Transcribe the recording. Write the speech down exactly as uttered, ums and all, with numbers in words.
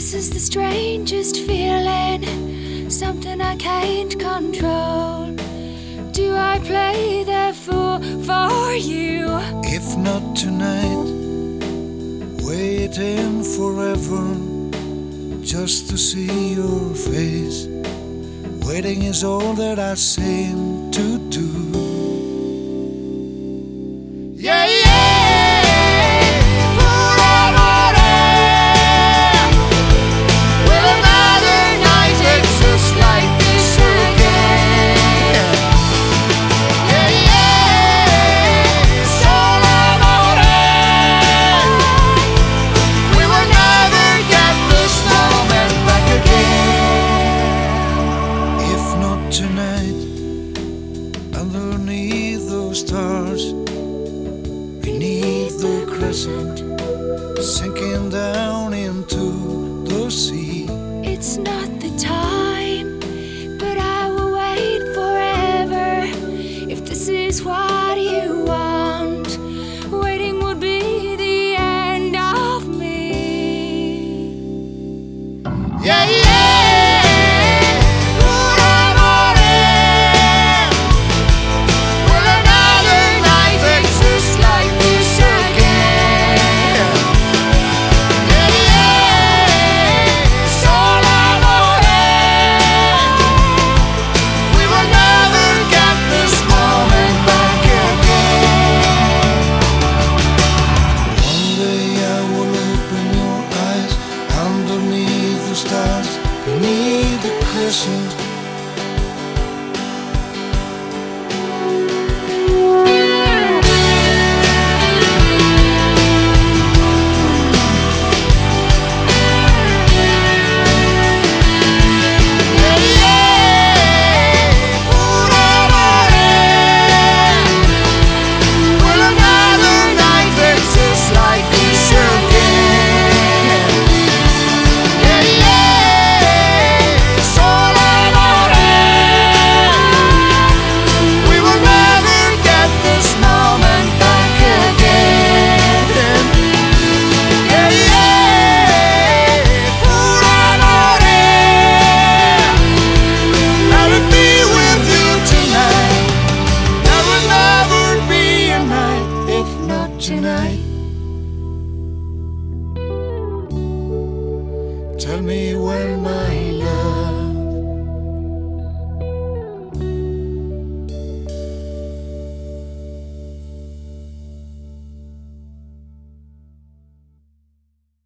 This is the strangest feeling, something I can't control. Do I play the fool for you? If not tonight, waiting forever just to see your face. Waiting is all that I seem to do. Yeah, yeah. Put on order. Will another night exist like this again? Yeah, yeah. Soul on order. We will never get this moment back again. If not tonight, underneath those stars, beneath the crescent, sinking down into the sea. It's not the time, but I will wait forever. If this is what you want, waiting would be the end of me. Yeah, yeah. Put on order. Will another night exist like this again? Yeah, yeah. Soul on order. We will never get this moment back again. One day I will open your eyes underneath the stars, beneath the crescent. Tonight, tell me when my